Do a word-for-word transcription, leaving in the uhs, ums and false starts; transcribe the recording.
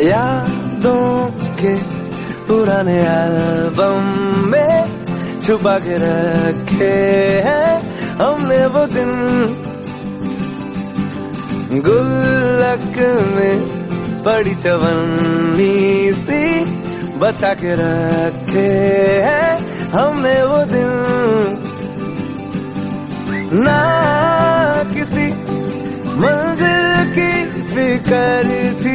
यादों के पुराने एल्बम में छुपा के रखे हैं हमने वो दिन, गुल्लक में पड़ी चवन्नी सी बचा के रखे हैं हमने वो दिन। ना किसी मंजिल की फिक्र थी